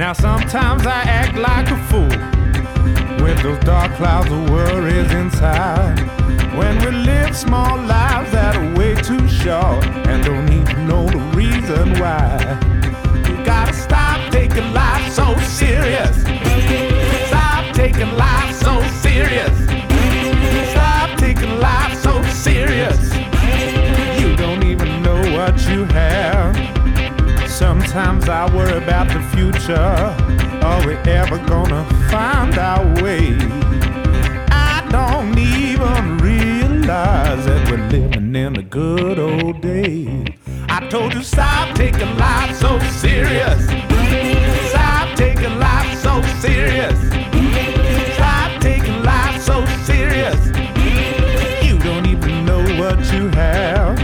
Now sometimes I act like a fool with those dark clouds of worries inside. When we live small lives that are way too short and don't even know the reason why. You gotta stop taking life so serious. Stop taking life so serious. Stop taking life so serious. You don't even know what you have. Sometimes I worry about the future. Are we ever gonna find our way? I don't even realize that we're living in the good old days. I told you stop taking life so serious. Stop taking life so serious. Stop taking life so serious. You don't even know what you have.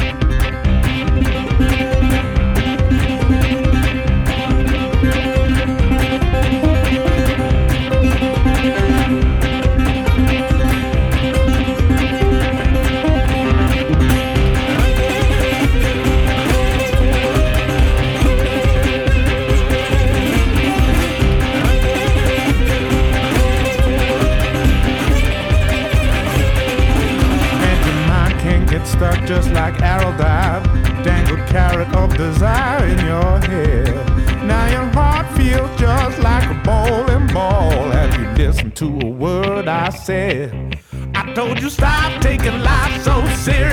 Stuck just like arrow dive, dangled carrot of desire in your head. Now your heart feels just like a bowling ball. Have you listened to a word I said? I told you stop taking life so serious.